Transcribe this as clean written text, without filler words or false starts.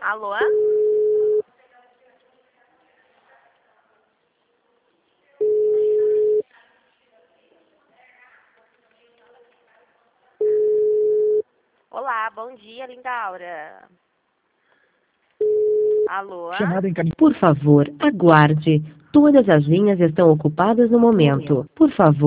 Alô? Olá, bom dia, Lindaura. Alô? Chamada encaminhada. Por favor, aguarde. Todas as linhas estão ocupadas no momento. Por favor.